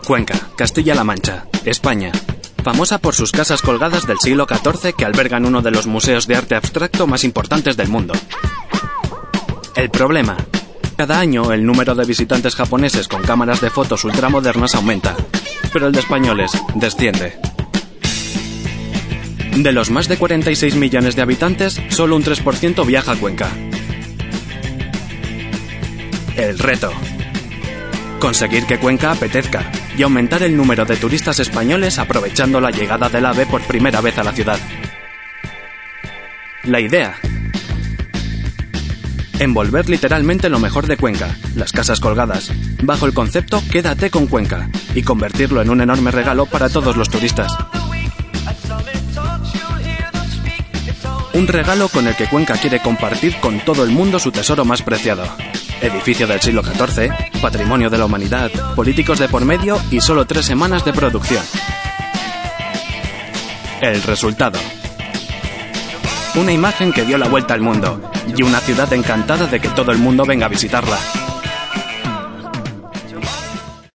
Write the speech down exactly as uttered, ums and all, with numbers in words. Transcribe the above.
Cuenca, Castilla-La Mancha, España. Famosa por sus casas colgadas del siglo catorce que albergan uno de los museos de arte abstracto más importantes del mundo. El problema: cada año el número de visitantes japoneses con cámaras de fotos ultramodernas aumenta, pero el de españoles desciende. De los más de cuarenta y seis millones de habitantes, solo un tres por ciento viaja a Cuenca. El reto: conseguir que Cuenca apetezca y aumentar el número de turistas españoles aprovechando la llegada del AVE por primera vez a la ciudad. La idea: envolver literalmente lo mejor de Cuenca, las casas colgadas, bajo el concepto Quédate con Cuenca, y convertirlo en un enorme regalo para todos los turistas. Un regalo con el que Cuenca quiere compartir con todo el mundo su tesoro más preciado. Edificio del siglo catorce, patrimonio de la humanidad, políticos de por medio y solo tres semanas de producción. El resultado: una imagen que dio la vuelta al mundo y una ciudad encantada de que todo el mundo venga a visitarla.